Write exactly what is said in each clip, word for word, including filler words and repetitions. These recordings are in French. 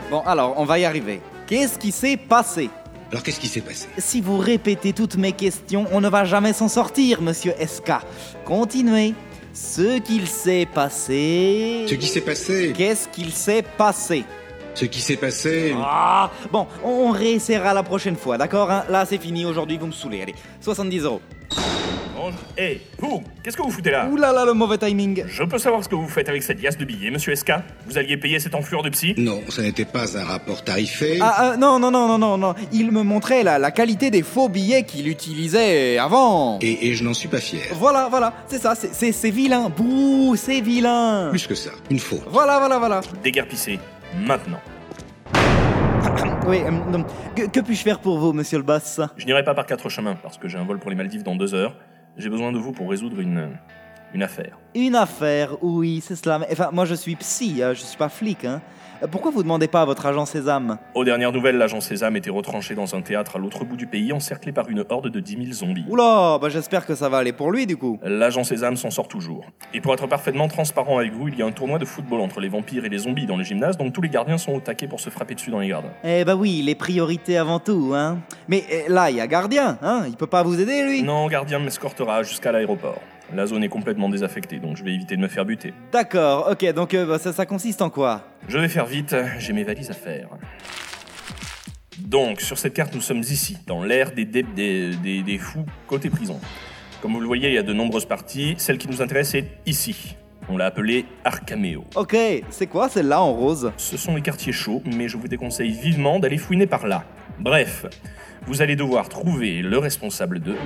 Bon, alors, on va y arriver. Qu'est-ce qui s'est passé? Alors qu'est-ce qui s'est passé? Si vous répétez toutes mes questions, on ne va jamais s'en sortir, monsieur S K. Continuez. Ce qu'il s'est passé... Ce qui s'est passé... Qu'est-ce qu'il s'est passé? Ce qui s'est passé... Ah, bon, on réessayera la prochaine fois, d'accord hein? Là, c'est fini, aujourd'hui, vous me saoulez. Allez, soixante-dix euros. Bon, hé, vous, qu'est-ce que vous foutez là? Ouh là là, le mauvais timing. Je peux savoir ce que vous faites avec cette liasse de billets, monsieur S K? Vous alliez payer cette enflure de psy? Non, ça n'était pas un rapport tarifé. Ah, euh, non, non, non, non, non, non. Il me montrait la, la qualité des faux billets qu'il utilisait avant. Et, et je n'en suis pas fier. Voilà, voilà, c'est ça, c'est, c'est, c'est vilain. Bouh, c'est vilain. Plus que ça, une faute. Voilà, voilà, voilà. Déguerpissez, maintenant. Oui, euh, non. que, que puis-je faire pour vous, monsieur le boss? Je n'irai pas par quatre chemins, parce que j'ai un vol pour les Maldives dans deux heures. J'ai besoin de vous pour résoudre une... une affaire. Une affaire, oui, c'est cela. Mais, enfin, moi, je suis psy, euh, je suis pas flic, hein. Pourquoi vous demandez pas à votre agent Sésame? Aux dernières nouvelles, l'agent Sésame était retranché dans un théâtre à l'autre bout du pays, encerclé par une horde de dix mille zombies. Oula, bah j'espère que ça va aller pour lui, du coup. L'agent Sésame s'en sort toujours. Et pour être parfaitement transparent avec vous, il y a un tournoi de football entre les vampires et les zombies dans le gymnase, donc tous les gardiens sont au taquet pour se frapper dessus dans les gradins. Eh bah oui, les priorités avant tout, hein. Mais eh, là, il y a Gardien, hein. Il peut pas vous aider, lui? Non, gardien m'escortera jusqu'à l'aéroport. La zone est complètement désaffectée, donc je vais éviter de me faire buter. D'accord, ok, donc euh, bah, ça, ça consiste en quoi? Je vais faire vite, j'ai mes valises à faire. Donc, sur cette carte, nous sommes ici, dans l'ère des, dé- des, des, des fous côté prison. Comme vous le voyez, il y a de nombreuses parties. Celle qui nous intéresse est ici. On l'a appelée Arcameo. Ok, c'est quoi celle-là en rose? Ce sont les quartiers chauds, mais je vous déconseille vivement d'aller fouiner par là. Bref, vous allez devoir trouver le responsable de...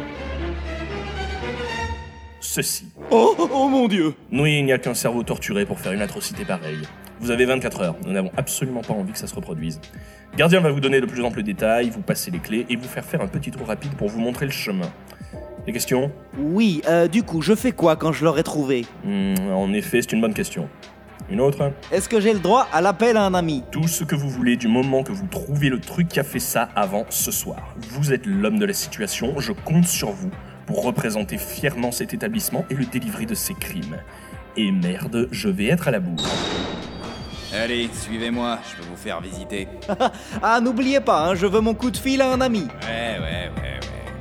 ceci. Oh, oh, oh mon Dieu! Oui, il n'y a qu'un cerveau torturé pour faire une atrocité pareille. Vous avez vingt-quatre heures, nous n'avons absolument pas envie que ça se reproduise. Gardien va vous donner de plus amples détails, vous passer les clés et vous faire faire un petit tour rapide pour vous montrer le chemin. Des questions? Oui, euh, du coup, je fais quoi quand je l'aurai trouvé? Hmm, En effet, c'est une bonne question. Une autre? Est-ce que j'ai le droit à l'appel à un ami? Tout ce que vous voulez du moment que vous trouvez le truc qui a fait ça avant ce soir. Vous êtes l'homme de la situation, je compte sur vous pour représenter fièrement cet établissement et le délivrer de ses crimes. Et merde, je vais être à la bourre. Allez, suivez-moi, je vais vous faire visiter. Ah, n'oubliez pas, hein, je veux mon coup de fil à un ami. Ouais, ouais, ouais,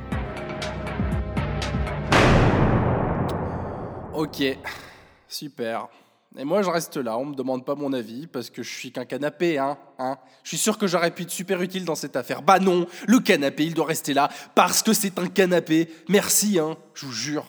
ouais. Ok, super. Et moi je reste là, on me demande pas mon avis parce que je suis qu'un canapé, hein, hein. Je suis sûr que j'aurais pu être super utile dans cette affaire. Bah non, le canapé il doit rester là parce que c'est un canapé. Merci, hein, je vous jure.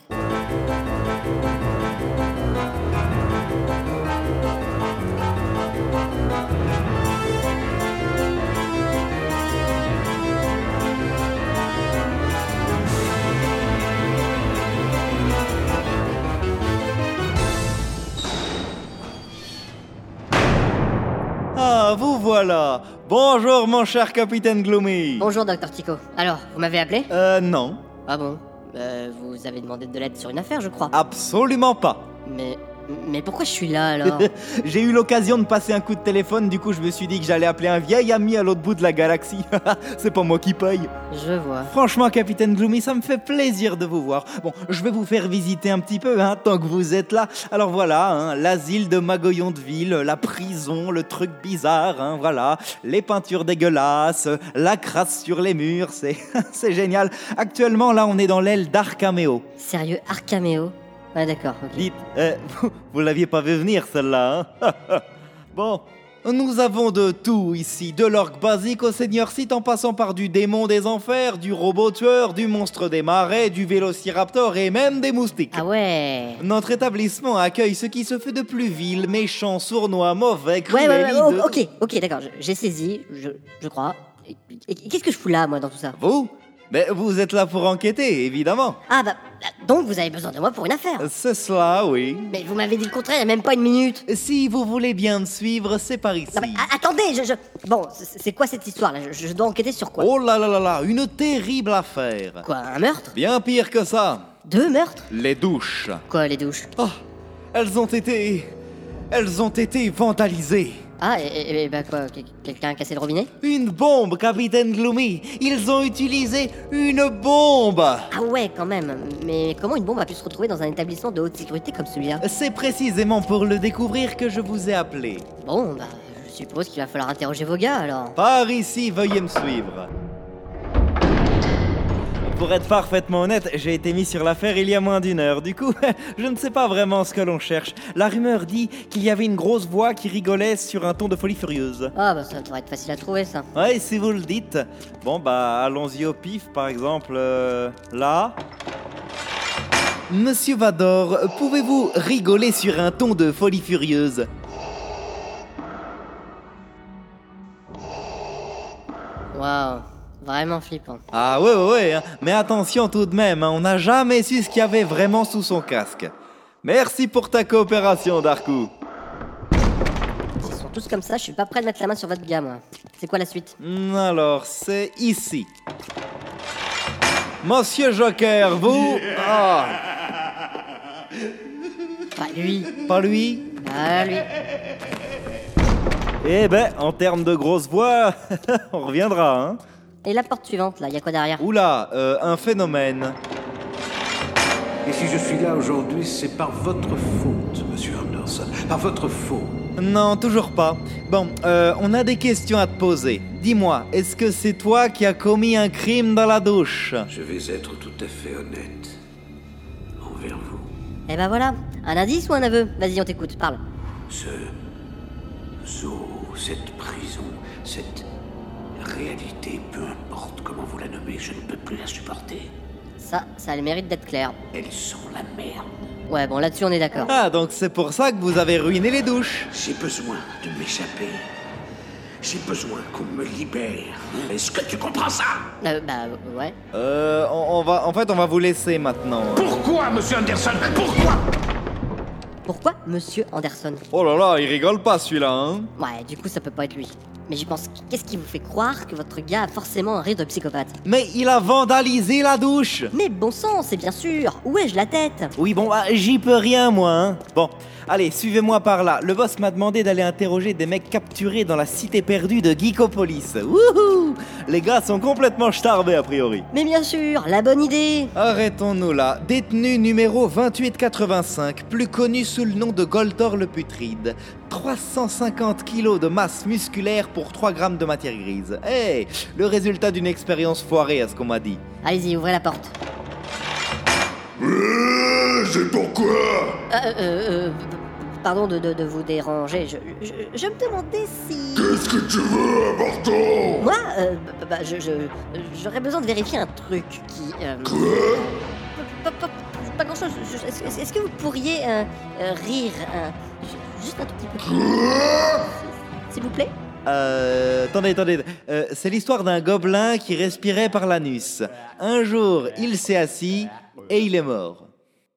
Ah, vous voilà. Bonjour, mon cher capitaine Gloomy. Bonjour, docteur Tico. Alors, vous m'avez appelé? Euh, non. Ah bon? Euh, vous avez demandé de l'aide sur une affaire, je crois. Absolument pas. Mais... Mais pourquoi je suis là, alors? J'ai eu l'occasion de passer un coup de téléphone, du coup je me suis dit que j'allais appeler un vieil ami à l'autre bout de la galaxie. C'est pas moi qui paye. Je vois. Franchement, capitaine Gloomy, ça me fait plaisir de vous voir. Bon, je vais vous faire visiter un petit peu, hein, tant que vous êtes là. Alors voilà, hein, l'asile de Magoyon de Ville, la prison, le truc bizarre, hein, voilà. Les peintures dégueulasses, la crasse sur les murs, c'est, c'est génial. Actuellement, là, on est dans l'aile d'Arcameo. Sérieux, Arcameo? Ouais, d'accord, ok. Dites, euh, vous, vous l'aviez pas vu venir, celle-là, hein? Bon, nous avons de tout ici, de l'orque basique au seigneur Sith en passant par du démon des enfers, du robot tueur, du monstre des marais, du vélociraptor et même des moustiques. Ah ouais. Notre établissement accueille ce qui se fait de plus vil, méchant, sournois, mauvais, Ouais, cruel, ouais, ouais, oh, hideux. ok, ok, d'accord, je- j'ai saisi, je, je crois. Et, et qu'est-ce que je fous là, moi, dans tout ça? Vous? Mais vous êtes là pour enquêter, évidemment. Ah bah, bah, donc vous avez besoin de moi pour une affaire. C'est cela, oui. Mais vous m'avez dit le contraire il y a même pas une minute. Si vous voulez bien me suivre, c'est par ici. Non, mais, a- attendez, je, je... Bon, c'est c'est quoi cette histoire là? je, je dois enquêter sur quoi? Oh là là là là, une terrible affaire. Quoi, un meurtre? Bien pire que ça. Deux meurtres? Les douches. Quoi, les douches? Oh, elles ont été... Elles ont été vandalisées. Ah, et, et- et bah quoi, quel- quelqu'un a cassé le robinet? Une bombe, capitaine Gloomy. Ils ont utilisé une bombe. Ah ouais, quand même. Mais comment une bombe a pu se retrouver dans un établissement de haute sécurité comme celui-là? C'est précisément pour le découvrir que je vous ai appelé. Bon, bah, je suppose qu'il va falloir interroger vos gars, alors. Par ici, veuillez me suivre. Pour être parfaitement honnête, j'ai été mis sur l'affaire il y a moins d'une heure. Du coup, je ne sais pas vraiment ce que l'on cherche. La rumeur dit qu'il y avait une grosse voix qui rigolait sur un ton de folie furieuse. Ah bah ça devrait être facile à trouver, ça. Ouais, si vous le dites. Bon bah, allons-y au pif, par exemple, euh, là. Monsieur Vador, pouvez-vous rigoler sur un ton de folie furieuse? Waouh, vraiment flippant. Ah ouais, ouais, ouais, hein. Mais attention tout de même, hein, on n'a jamais su ce qu'il y avait vraiment sous son casque. Merci pour ta coopération, Darkou. S'ils sont tous comme ça, je suis pas prêt de mettre la main sur votre gars, moi. C'est quoi la suite? Hmm, Alors, c'est ici. Monsieur Joker, vous... Ah, Pas lui. pas lui? Pas lui. Eh ben, en termes de grosse voix, on reviendra, hein. Et la porte suivante, là, y a quoi derrière? Oula, euh, un phénomène. Et si je suis là aujourd'hui, c'est par votre faute, monsieur Anderson. Par votre faute. Non, toujours pas. Bon, euh, on a des questions à te poser. Dis-moi, est-ce que c'est toi qui as commis un crime dans la douche? Je vais être tout à fait honnête envers vous. Eh ben voilà, un indice ou un aveu? Vas-y, on t'écoute, parle. Ce zoo, cette prison, cette réalité, peu importe comment vous la nommez, je ne peux plus la supporter. Ça, ça a le mérite d'être clair. Elles sont la merde. Ouais, bon, là-dessus, on est d'accord. Ah, donc c'est pour ça que vous avez ruiné les douches. J'ai besoin de m'échapper. J'ai besoin qu'on me libère. Est-ce que tu comprends ça? Euh, bah, ouais. Euh, on, on va, en fait, on va vous laisser maintenant. Pourquoi, monsieur Anderson? Pourquoi? Pourquoi Monsieur Anderson? Oh là là, il rigole pas celui-là, hein. Ouais, du coup, ça peut pas être lui. Mais j'y pense, qu'est-ce qui vous fait croire que votre gars a forcément un rire de psychopathe? Mais il a vandalisé la douche. Mais bon sang, c'est bien sûr. Où ai-je la tête? Oui, bon, bah, j'y peux rien, moi, hein. Bon, allez, suivez-moi par là. Le boss m'a demandé d'aller interroger des mecs capturés dans la cité perdue de Geekopolis. Wouhou! Les gars sont complètement starbés, a priori. Mais bien sûr, la bonne idée. Arrêtons-nous là. Détenu numéro vingt-huit quatre-vingt-cinq, plus connu sous le nom de Goltor le Putride. trois cent cinquante kilos de masse musculaire pour trois grammes de matière grise. Hey, le résultat d'une expérience foirée, à ce qu'on m'a dit. Allez-y, ouvrez la porte. Euh, c'est pourquoi? Euh, euh, euh, pardon de, de, de vous déranger. Je, je, je me demandais si... Qu'est-ce que tu veux, important? Moi, euh, bah, bah, je, je, j'aurais besoin de vérifier un truc qui... Euh, Quoi? Pas, pas, pas grand-chose. Je- Est-ce est-ce que vous pourriez euh, euh, rire euh, ju- juste un tout petit peu? Quoi? S'il vous plaît? Euh, attendez, attendez. Euh, c'est l'histoire d'un gobelin qui respirait par l'anus. Un jour, il s'est assis et il est mort.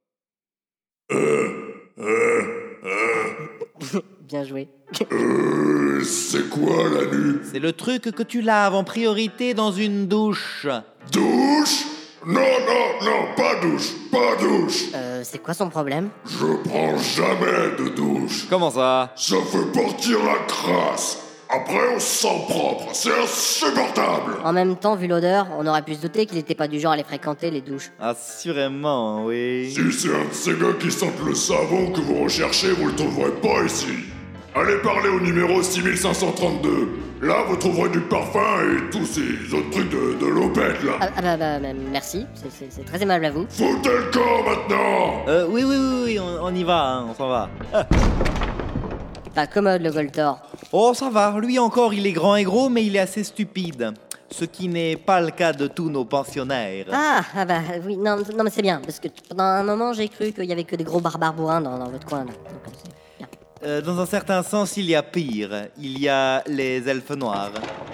Bien joué. Euh, c'est quoi l'anus? C'est le truc que tu laves en priorité dans une douche. Douche? Non, non, non, pas douche, pas douche. Euh, c'est quoi son problème? Je prends jamais de douche. Comment ça? Ça fait partir la crasse. Après, on se sent propre. C'est insupportable. En même temps, vu l'odeur, on aurait pu se douter qu'il était pas du genre à les fréquenter, les douches. Assurément, oui. Si c'est un de ces gars qui sentent le savon que vous recherchez, vous le trouverez pas ici. Allez parler au numéro six cinq cent trente-deux. Là, vous trouverez du parfum et tous ces autres trucs de, de lopette, là. Ah, ah bah, bah, bah, merci, c'est- c'est c'est très aimable à vous. Foutez le camp, maintenant. Euh, oui, oui, oui, oui, on, on y va, hein, on s'en va. Pas commode le Goltor. Oh, ça va. Lui encore, il est grand et gros, mais il est assez stupide. Ce qui n'est pas le cas de tous nos pensionnaires. Ah, ah bah oui, non, non mais c'est bien, parce que pendant un moment j'ai cru qu'il y avait que des gros barbares bourrins dans, dans votre coin. Là. Donc, euh, c'est bien. Euh, dans un certain sens, il y a pire. Il y a les elfes noirs.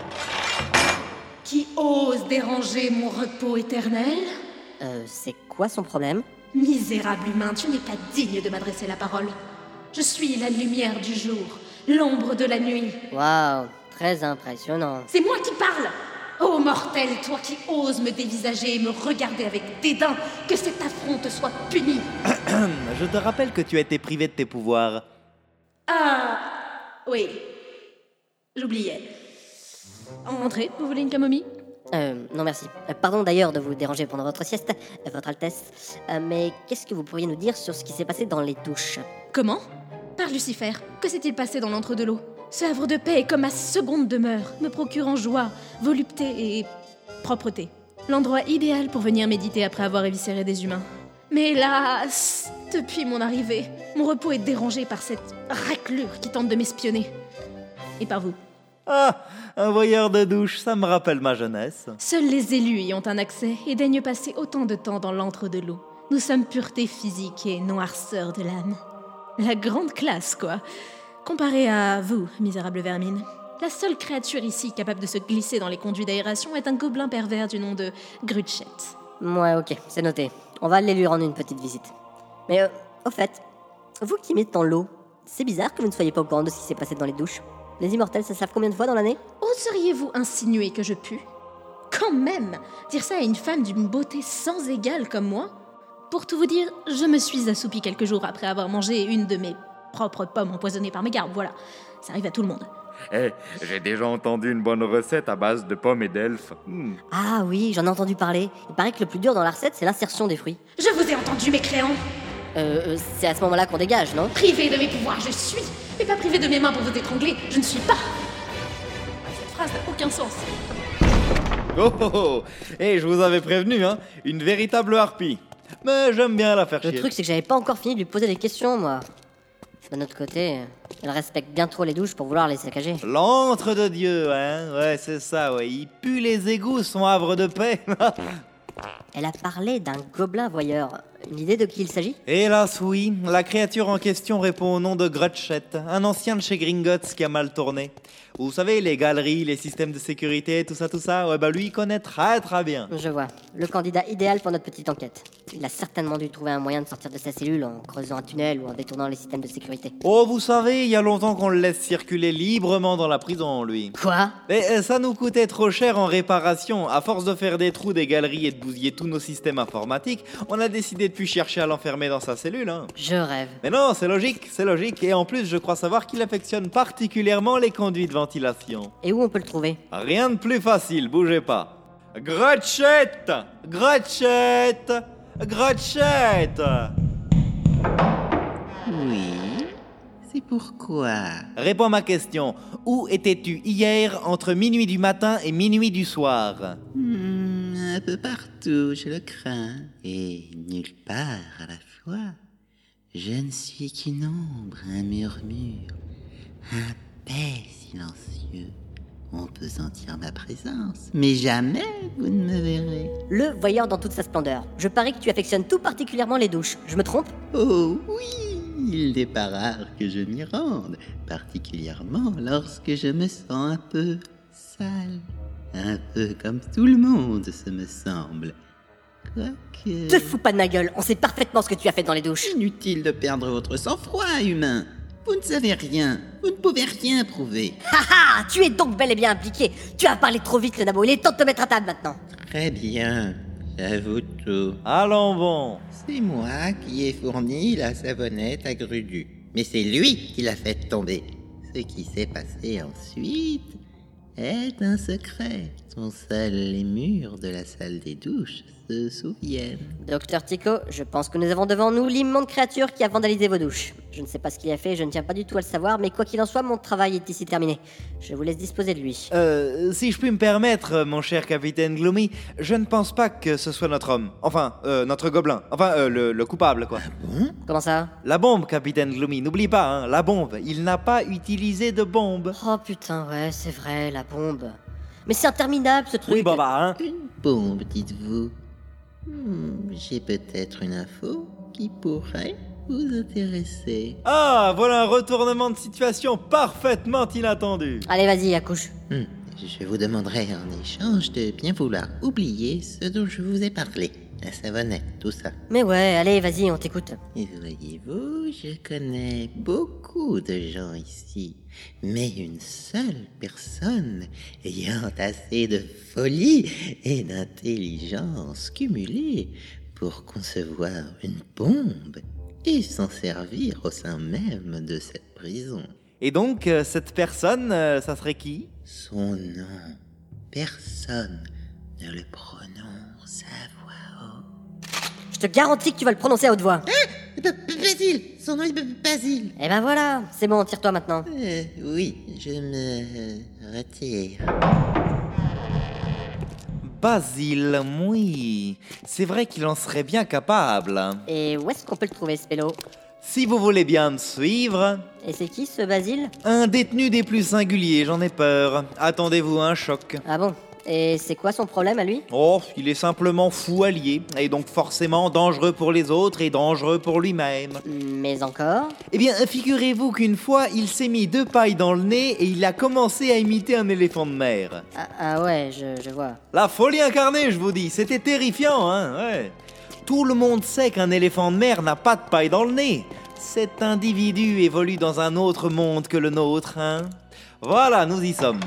Qui ose déranger mon repos éternel? Euh, c'est quoi son problème? Misérable humain, tu n'es pas digne de m'adresser la parole. Je suis la lumière du jour, l'ombre de la nuit. Waouh, très impressionnant. C'est moi qui parle. Ô mortel, toi qui oses me dévisager et me regarder avec dédain, que cet affront te soit puni. Je te rappelle que tu as été privé de tes pouvoirs. Ah, oui, j'oubliais. Entrez, vous voulez une camomille? Euh, non merci. Euh, pardon d'ailleurs de vous déranger pendant votre sieste, euh, votre Altesse. Euh, mais qu'est-ce que vous pourriez nous dire sur ce qui s'est passé dans les douches? Comment? Par Lucifer, que s'est-il passé dans l'entre-deux-l'eau? Ce havre de paix est comme ma seconde demeure, me procurant joie, volupté et propreté. L'endroit idéal pour venir méditer après avoir éviscéré des humains. Mais hélas, depuis mon arrivée, mon repos est dérangé par cette raclure qui tente de m'espionner. Et par vous. Ah, un voyeur de douche, ça me rappelle ma jeunesse. Seuls les élus y ont un accès et daignent passer autant de temps dans l'antre de l'eau. Nous sommes pureté physique et noirceur de l'âme. La grande classe, quoi. Comparé à vous, misérable vermine. La seule créature ici capable de se glisser dans les conduits d'aération est un gobelin pervers du nom de Grutchette. Ouais, ok, c'est noté. On va aller lui rendre une petite visite. Mais euh, au fait, vous qui mettez dans l'eau, c'est bizarre que vous ne soyez pas au courant de ce qui s'est passé dans les douches. Les immortels, ça se lave combien de fois dans l'année? Oseriez-vous insinuer que je pue? Quand même! Dire ça à une femme d'une beauté sans égale comme moi? Pour tout vous dire, je me suis assoupie quelques jours après avoir mangé une de mes propres pommes empoisonnées par mes gardes, voilà. Ça arrive à tout le monde. Eh, hey, j'ai déjà entendu une bonne recette à base de pommes et d'elfes. Hmm. Ah oui, j'en ai entendu parler. Il paraît que le plus dur dans la recette, c'est l'insertion des fruits. Je vous ai entendu, mécréant! Euh, c'est à ce moment-là qu'on dégage, non? Privé de mes pouvoirs, je suis, mais pas privé de mes mains pour vous étrangler, je ne suis pas. Cette phrase n'a aucun sens. Oh oh oh! Eh, je vous avais prévenu, hein, une véritable harpie. Mais j'aime bien la faire chier. Le truc, c'est que j'avais pas encore fini de lui poser des questions, moi. D'un autre côté, elle respecte bien trop les douches pour vouloir les saccager. L'antre de Dieu, hein? Ouais, c'est ça, ouais. Il pue les égouts, son havre de paix. Elle a parlé d'un gobelin voyeur. Une idée de qui il s'agit? Hélas, oui. La créature en question répond au nom de Grutchette, un ancien de chez Gringotts qui a mal tourné. Vous savez, les galeries, les systèmes de sécurité, tout ça, tout ça, ouais, bah lui, il connaît très très bien. Je vois. Le candidat idéal pour notre petite enquête. Il a certainement dû trouver un moyen de sortir de sa cellule en creusant un tunnel ou en détournant les systèmes de sécurité. Oh, vous savez, il y a longtemps qu'on le laisse circuler librement dans la prison, lui. Quoi? Mais ça nous coûtait trop cher en réparation. À force de faire des trous, des galeries et de bousiller tous nos systèmes informatiques, on a décidé de plus chercher à l'enfermer dans sa cellule, hein. Je rêve. Mais non, c'est logique, c'est logique. Et en plus, je crois savoir qu'il affectionne particulièrement les conduits de ventilation. Et où on peut le trouver? Rien de plus facile, bougez pas. Grutchette! Grutchette! Grutchette! Oui, c'est pourquoi? Réponds à ma question. Où étais-tu hier entre minuit du matin et minuit du soir? Hmm, un peu partout, je le crains. Et nulle part à la fois. Je ne suis qu'une ombre, un murmure, un paix silencieux. On peut sentir ma présence, mais jamais vous ne me verrez. Le voyeur dans toute sa splendeur. Je parie que tu affectionnes tout particulièrement les douches. Je me trompe? Oh oui, il n'est pas rare que je m'y rende, particulièrement lorsque je me sens un peu sale. Un peu comme tout le monde, ce me semble. Quoique... Te fous pas de ma gueule, on sait parfaitement ce que tu as fait dans les douches. Inutile de perdre votre sang-froid, humain. Vous ne savez rien, vous ne pouvez rien prouver. Ha ha, tu es donc bel et bien impliqué. Tu as parlé trop vite, le nabo, il est temps de te mettre à table maintenant. Très bien, j'avoue tout. Allons bon. C'est moi qui ai fourni la savonnette à Grudu. Mais c'est lui qui l'a fait tomber. Ce qui s'est passé ensuite est un secret dont seuls les murs de la salle des douches se souviennent. Docteur Tico, je pense que nous avons devant nous l'immonde créature qui a vandalisé vos douches. Je ne sais pas ce qu'il a fait, je ne tiens pas du tout à le savoir, mais quoi qu'il en soit, mon travail est ici terminé. Je vous laisse disposer de lui. Euh, si je puis me permettre, mon cher capitaine Gloomy, je ne pense pas que ce soit notre homme. Enfin, euh, notre gobelin. Enfin, euh, le, le coupable, quoi. Ah bon? Comment ça? La bombe, capitaine Gloomy. N'oublie pas, hein, la bombe. Il n'a pas utilisé de bombe. Oh putain, ouais, c'est vrai, la bombe. Mais c'est interminable, ce truc. Oui, bah, bah, hein. Une bombe, dites-vous. Hmm, j'ai peut-être une info qui pourrait vous intéresser. Ah, voilà un retournement de situation parfaitement inattendu. Allez, vas-y, accouche. Hmm, je vous demanderai en échange de bien vouloir oublier ce dont je vous ai parlé. La savonnette, tout ça. Mais ouais, allez, vas-y, on t'écoute. Et voyez-vous, je connais beaucoup de gens ici, mais une seule personne ayant assez de folie et d'intelligence cumulée pour concevoir une bombe et s'en servir au sein même de cette prison. Et donc, euh, cette personne, euh, ça serait qui? Son nom. Personne ne le prononce à voix haute. Je te garantis que tu vas le prononcer à haute voix. Ah, Basile. Son nom est Basile. Eh ben voilà, c'est bon, tire-toi maintenant. Euh, oui, je me euh, retire. Basile, oui. C'est vrai qu'il en serait bien capable. Et où est-ce qu'on peut le trouver, ce pélo? Si vous voulez bien me suivre... Et c'est qui, ce Basile? Un détenu des plus singuliers, j'en ai peur. Attendez-vous à un choc. Ah bon? Et c'est quoi son problème à lui? Oh, il est simplement fou allié, et donc forcément dangereux pour les autres et dangereux pour lui-même. Mais encore? Eh bien, figurez-vous qu'une fois, il s'est mis deux pailles dans le nez et il a commencé à imiter un éléphant de mer. Ah, ah ouais, je, je vois. La folie incarnée, je vous dis, c'était terrifiant, hein, ouais. Tout le monde sait qu'un éléphant de mer n'a pas de paille dans le nez. Cet individu évolue dans un autre monde que le nôtre, hein. Voilà, nous y sommes.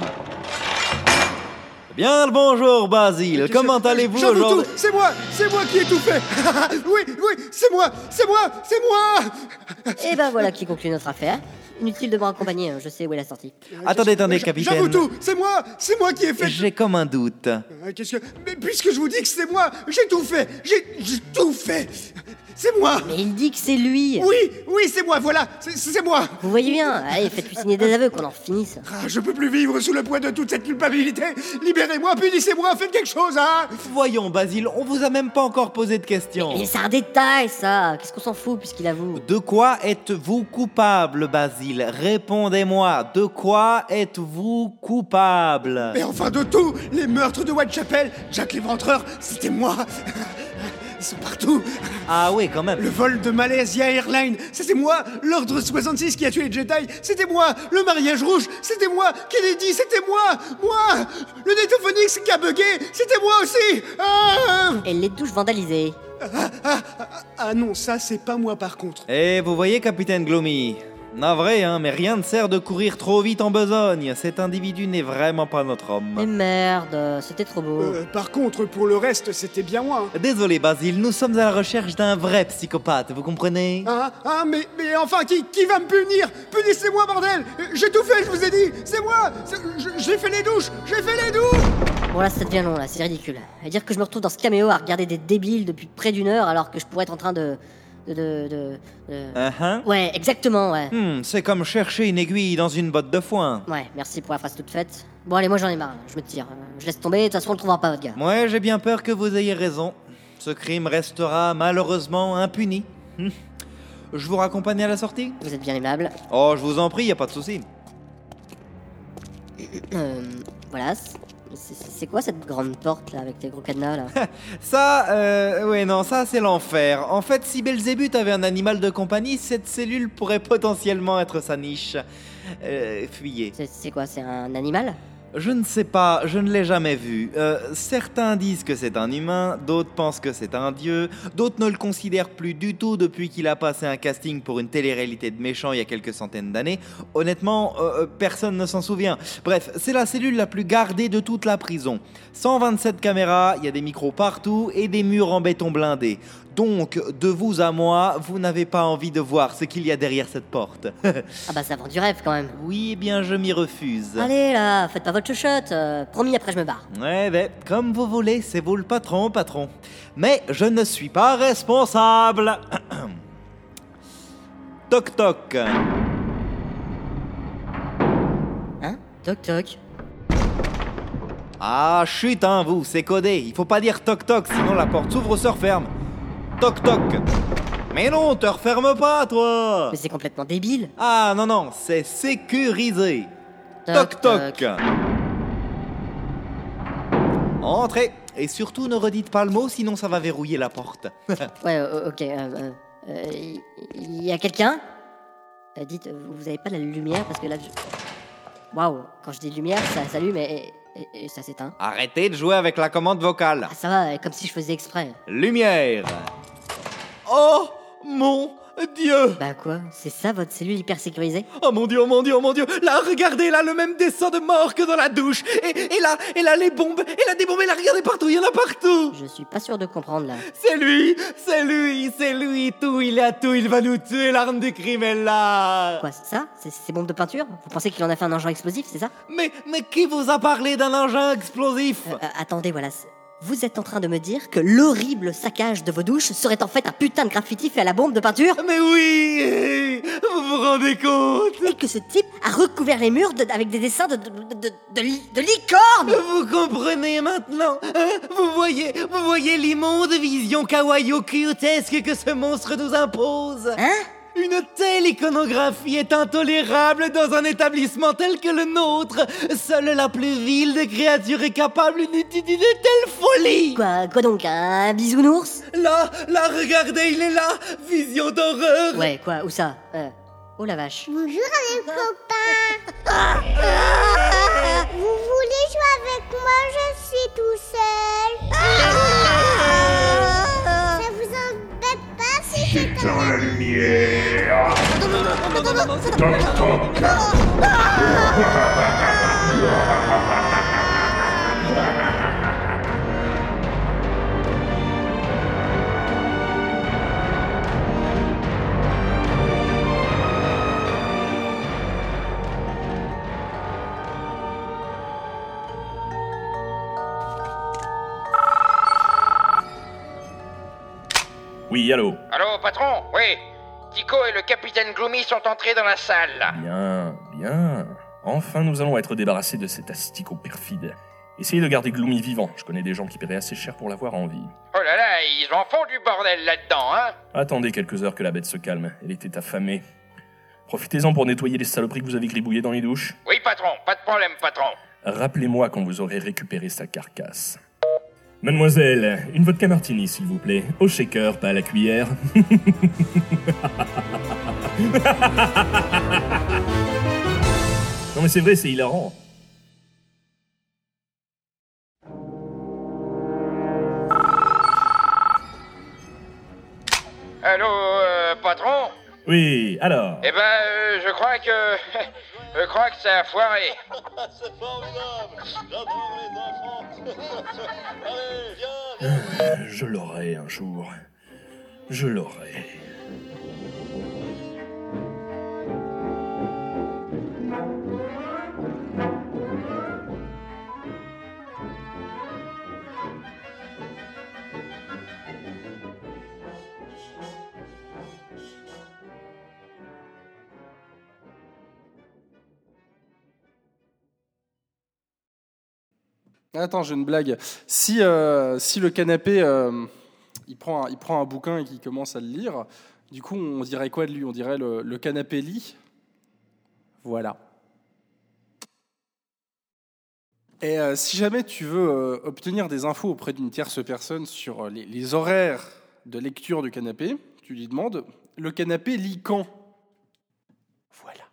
Bien le bonjour, Basile. Comment allez-vous aujourd'hui? C'est moi, c'est moi qui ai tout fait. Oui, oui, c'est moi, c'est moi, c'est moi. Et ben voilà qui conclut notre affaire. Inutile de me raccompagner, je sais où est la sortie. Attendez, attendez, capitaine. J'avoue tout, c'est moi, c'est moi qui ai fait... J'ai comme un doute. Euh, Qu'est-ce que... Mais puisque je vous dis que c'est moi, j'ai tout fait, j'ai j'ai tout fait. C'est moi. Mais il dit que c'est lui. Oui, oui, c'est moi, voilà, c'est- c'est moi. Vous voyez bien, allez, faites-lui signer des aveux qu'on en finisse. Ah, je peux plus vivre sous le poids de toute cette culpabilité. Libérez-moi, punissez-moi, faites quelque chose, hein. Voyons, Basile, on vous a même pas encore posé de questions. Et c'est un détail, ça. Qu'est-ce qu'on s'en fout puisqu'il avoue? De quoi êtes-vous coupable, Basile? Répondez-moi, de quoi êtes-vous coupable? Mais enfin de tout, les meurtres de Whitechapel, Jack l'Éventreur, c'était moi. Ils sont partout. Ah oui, quand même. Le vol de Malaysia Airlines, c'était moi. L'ordre soixante-six qui a tué les Jedi, c'était moi. Le mariage rouge, c'était moi. Kennedy, c'était moi. Moi. Le Netophonix qui a bugué, c'était moi aussi. Ah, Et les douches vandalisées. ah, ah, ah, ah non, ça c'est pas moi par contre. Et vous voyez, capitaine Gloomy, navré, hein, mais rien ne sert de courir trop vite en besogne. Cet individu n'est vraiment pas notre homme. Mais merde, c'était trop beau. Euh, par contre, pour le reste, c'était bien moi. Désolé, Basile, nous sommes à la recherche d'un vrai psychopathe, vous comprenez? Ah, ah, mais, mais enfin, qui, qui va me punir? Punissez-moi, bordel. J'ai tout fait, je vous ai dit. C'est moi. C'est- je- J'ai fait les douches. J'ai fait les douches. Bon là, ça devient long, là, c'est ridicule. À dire que je me retrouve dans ce caméo à regarder des débiles depuis près d'une heure alors que je pourrais être en train de... de... de... de- de- Uh-huh. Ouais, exactement, ouais. Hmm, c'est comme chercher une aiguille dans une botte de foin. Ouais, merci pour la phrase toute faite. Bon allez, moi j'en ai marre, je me tire. Euh, Je laisse tomber, de toute façon on le trouvera pas, votre gars. Ouais, j'ai bien peur que vous ayez raison. Ce crime restera malheureusement impuni. Hmm. Je vous raccompagne à la sortie? Vous êtes bien aimable. Oh, je vous en prie, y a pas de souci. Euh, voilà, c'est- c'est c'est quoi cette grande porte là avec tes gros cadenas là? Ça, euh, ouais, non, ça c'est l'enfer. En fait, si Belzébuth avait un animal de compagnie, cette cellule pourrait potentiellement être sa niche. Euh, fuyez. C'est- C'est quoi, c'est un animal? Je ne sais pas, je ne l'ai jamais vu. Euh, certains disent que c'est un humain, d'autres pensent que c'est un dieu, d'autres ne le considèrent plus du tout depuis qu'il a passé un casting pour une télé-réalité de méchants il y a quelques centaines d'années. Honnêtement, euh, euh, personne ne s'en souvient. Bref, c'est la cellule la plus gardée de toute la prison. cent vingt-sept caméras, il y a des micros partout et des murs en béton blindé. Donc, de vous à moi, vous n'avez pas envie de voir ce qu'il y a derrière cette porte. Ah bah ça vend du rêve quand même. Oui, eh bien, je m'y refuse. Allez là, faites pas votre chuchote. euh, promis, après je me barre. Ouais, ben, comme vous voulez, c'est vous le patron, patron. Mais je ne suis pas responsable. Toc toc. Hein? Toc toc. Ah, chut, hein, vous, c'est codé. Il faut pas dire toc toc, sinon la porte s'ouvre ou se referme. Toc toc. Mais non, te referme pas, toi. Mais c'est complètement débile. Ah, non, non, c'est sécurisé. Toc toc. Entrez. Et surtout, ne redites pas le mot, sinon ça va verrouiller la porte. Ouais, euh, ok. euh, euh, Il euh, y, y a quelqu'un? Euh, Dites, euh, vous avez pas la lumière parce que là. je- Waouh, quand je dis lumière, ça s'allume et, et- et ça s'éteint. Arrêtez de jouer avec la commande vocale. Ah, ça va, euh, comme si je faisais exprès. Lumière. Oh mon Dieu. Bah quoi? C'est ça votre cellule hyper sécurisée? Oh mon Dieu, oh mon Dieu, oh mon Dieu. Là, regardez, là, le même dessin de mort que dans la douche. Et, et là, et là, les bombes. Et là, des bombes, et là, regardez partout, il y en a partout. Je suis pas sûr de comprendre là. C'est lui, c'est lui, c'est lui, tout, il a tout, il va nous tuer, l'arme du crime est là. Quoi, c'est ça? C'est ces bombes de peinture? Vous pensez qu'il en a fait un engin explosif, c'est ça? Mais, mais qui vous a parlé d'un engin explosif? Euh, euh, attendez, voilà. c'est- Vous êtes en train de me dire que l'horrible saccage de vos douches serait en fait un putain de graffiti fait à la bombe de peinture? Mais oui! Vous vous rendez compte? Et que ce type a recouvert les murs de- avec des dessins de, de, de, de, li- de licornes! Vous comprenez maintenant, hein? Vous voyez, vous voyez l'immonde vision kawaii-cutesque que ce monstre nous impose? Hein? Une telle iconographie est intolérable dans un établissement tel que le nôtre. Seule la plus vile des créatures est capable d'une d'une telle folie. Quoi, quoi donc, un bisounours? Là, là, regardez, il est là. Vision d'horreur. Ouais, quoi, où ça? euh, Oh la vache. Bonjour les copains. Vous voulez jouer avec moi? Je suis tout seul. Ça vous embête pas si c'est Dans la lumière. Oui, allô. Allô, patron? Oui. Tico et le capitaine Gloomy sont entrés dans la salle. Bien, bien. Enfin, nous allons être débarrassés de cet asticot perfide. Essayez de garder Gloomy vivant. Je connais des gens qui paieraient assez cher pour l'avoir en vie. Oh là là, ils en font du bordel là-dedans, hein? Attendez quelques heures que la bête se calme. Elle était affamée. Profitez-en pour nettoyer les saloperies que vous avez gribouillées dans les douches. Oui, patron, pas de problème, patron. Rappelez-moi quand vous aurez récupéré sa carcasse. Mademoiselle, une vodka martini, s'il vous plaît. Au shaker, pas à la cuillère. Non mais c'est vrai, c'est hilarant. Allô, euh, patron? Oui, alors. Eh ben, euh, je crois que... je crois que ça a foiré. C'est formidable. J'adore les enfants. Allez, viens, Euh, Je l'aurai un jour. Je l'aurai. Attends, j'ai une blague. Si, euh, si le canapé, euh, il, prend un, il prend un bouquin et qu'il commence à le lire, du coup, on dirait quoi de lui? On dirait le, le canapé lit. Voilà. Et euh, si jamais tu veux euh, obtenir des infos auprès d'une tierce personne sur les, les horaires de lecture du canapé, tu lui demandes « Le canapé lit quand ?» Voilà.